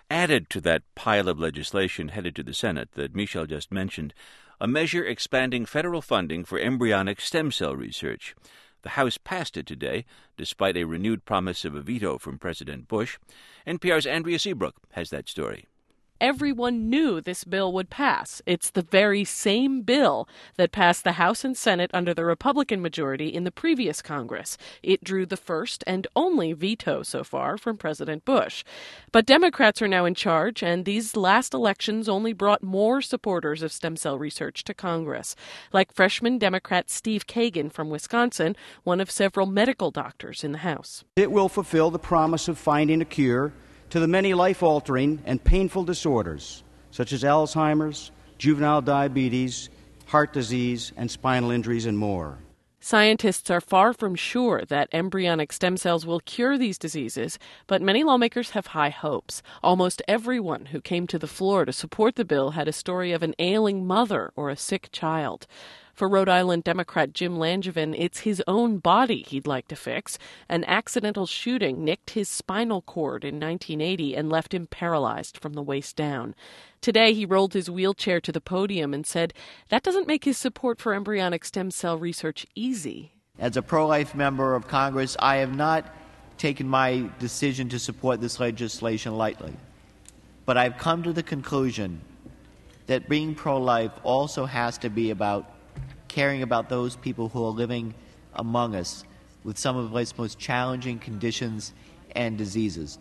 Added to that pile of legislation headed to the Senate that Michel just mentioned, a measure expanding federal funding for embryonic stem cell research. The House passed it today, despite a renewed promise of a veto from President Bush. NPR's Andrea Seabrook has that story. Everyone knew this bill would pass. It's the very same bill that passed the House and Senate under the Republican majority in the previous Congress. It drew the first and only veto so far from President Bush. But Democrats are now in charge, and these last elections only brought more supporters of stem cell research to Congress, like freshman Democrat Steve Kagan from Wisconsin, one of several medical doctors in the House. It will fulfill the promise of finding a cure to the many life-altering and painful disorders, such as Alzheimer's, juvenile diabetes, heart disease, and spinal injuries, and more. Scientists are far from sure that embryonic stem cells will cure these diseases, but many lawmakers have high hopes. Almost everyone who came to the floor to support the bill had a story of an ailing mother or a sick child. For Rhode Island Democrat Jim Langevin, it's his own body he'd like to fix. An accidental shooting nicked his spinal cord in 1980 and left him paralyzed from the waist down. Today, he rolled his wheelchair to the podium and said that doesn't make his support for embryonic stem cell research easy. As a pro-life member of Congress, I have not taken my decision to support this legislation lightly. But I've come to the conclusion that being pro-life also has to be about caring about those people who are living among us with some of life's most challenging conditions and diseases.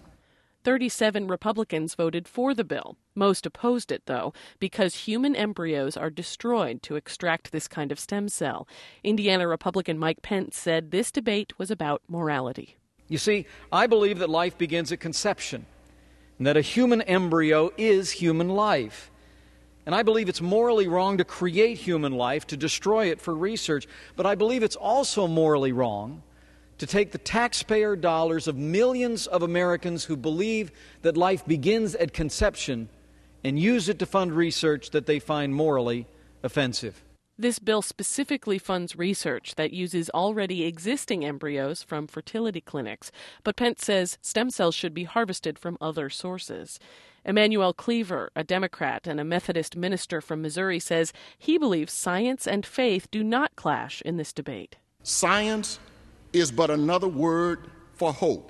37 Republicans voted for the bill. Most opposed it, though, because human embryos are destroyed to extract this kind of stem cell. Indiana Republican Mike Pence said this debate was about morality. You see, I believe that life begins at conception, and that a human embryo is human life. And I believe it's morally wrong to create human life, to destroy it for research. But I believe it's also morally wrong to take the taxpayer dollars of millions of Americans who believe that life begins at conception and use it to fund research that they find morally offensive. This bill specifically funds research that uses already existing embryos from fertility clinics. But Pence says stem cells should be harvested from other sources. Emanuel Cleaver, a Democrat and a Methodist minister from Missouri, says he believes science and faith do not clash in this debate. Science is but another word for hope.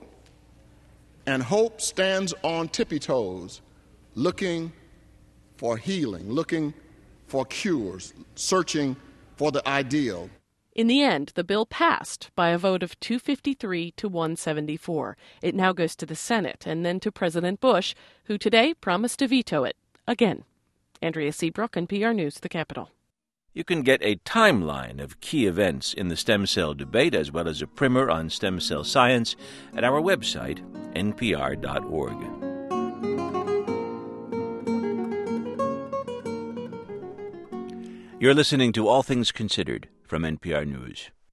And hope stands on tippy toes, looking for healing, looking for cures, searching for the ideal. In the end, the bill passed by a vote of 253 to 174. It now goes to the Senate and then to President Bush, who today promised to veto it again. Andrea Seabrook, NPR News, the Capitol. You can get a timeline of key events in the stem cell debate, as well as a primer on stem cell science, at our website, npr.org. You're listening to All Things Considered from NPR News.